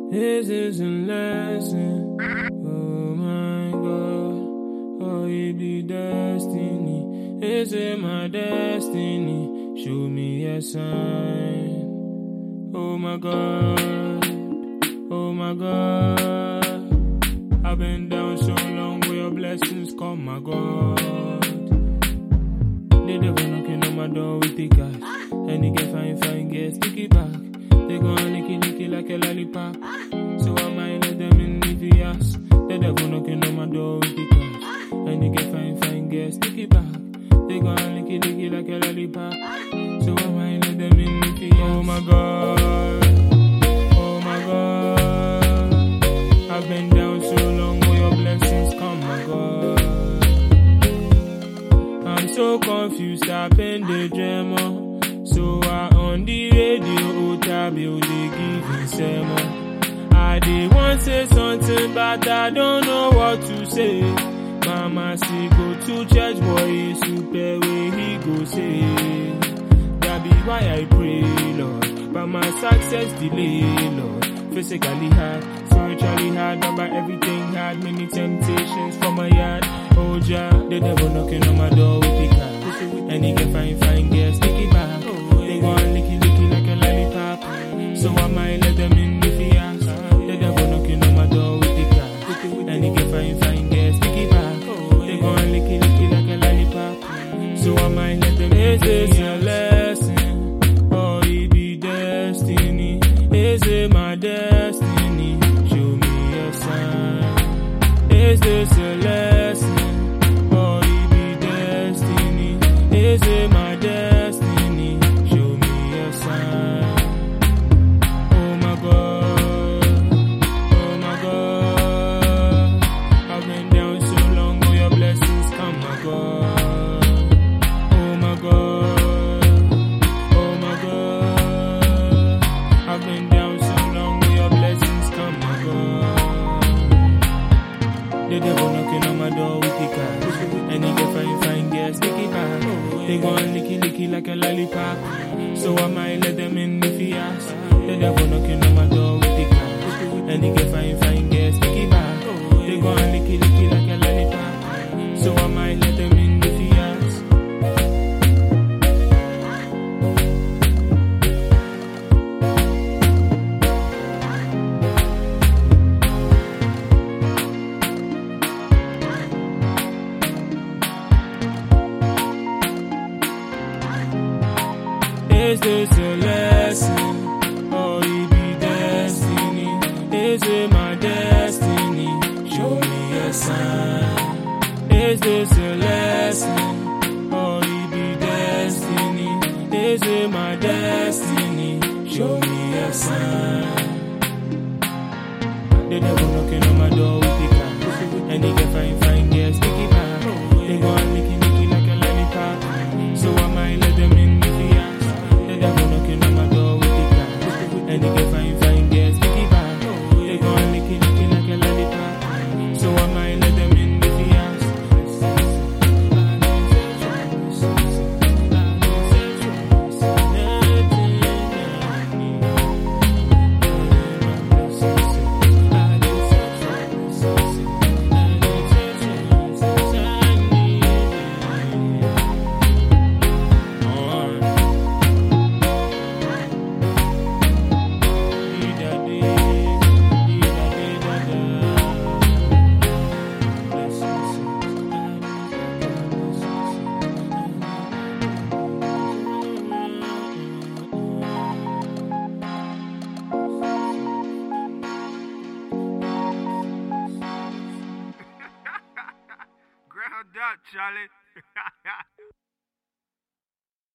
This is a lesson. Oh my God. Oh, it be destiny. Is it my destiny? Show me a sign. Oh my God. Oh my God. I've been down so long where your blessings come, my God. They never knocking on my door with the cash. And they get fine, get sticky back. They go on licky like a lollipop. So I might let them in if he ask. They never knocking on my door with the cash. And they get fine, get sticky back. They go on licky like a lollipop. So I might let them in if he ask. Oh my God. Oh my God. I've been down so long where your blessings come, my God. I'm so confused, I've been the dreamer. So I on the radio, Otabil, they give me sermon. I did want to say something, but I don't know what to say. Mama say go to church, boy, super way he go say. That be why I pray, Lord. But my success delay, Lord. Physically hard, spiritually hard, but by everything hard. Many temptations from my yard. Oh, Jah, the devil knocking on my door with the car. And he get fine, get sticky back. They go on licky like a lollipop. So I might let them in if he ask. The devil knocking on my door with the car. And he get fine, get sticky back. They go on licky like a lollipop. So I might let them in. Is this a lesson? Or it be destiny? Is it my destiny? Show me a sign. Is this a lesson? Or it be destiny? Is it my destiny? Show me a sign. Oh my God. Oh my God. I've been down so long where your blessings come, my God. Oh my God. Oh my God. I've been down so long where your blessings come, my God. The devil knocking on my door with the cash. And he get fine, get sticky back. They go on licky like a lollipop. So I might let them in if he ask. The devil knocking on my door with the cash. And he get fine, get sticky back. They go on licky like a lollipop. So I might let them in if he ask. Is this a lesson? Or it be destiny? Is it my destiny? Show me a sign. Is this a lesson? Or it be destiny? Is it my destiny? Show me a sign. The devil knocking on my door with the car. And he get fine, get sticky back. They go on licky like a lollipop. So I might let them in if he ask. The devil knocking on my door with the car. And he get fine, get sticky back. They go on licky like a lollipop. So I might let them in if he ask. Ground up, Charlie.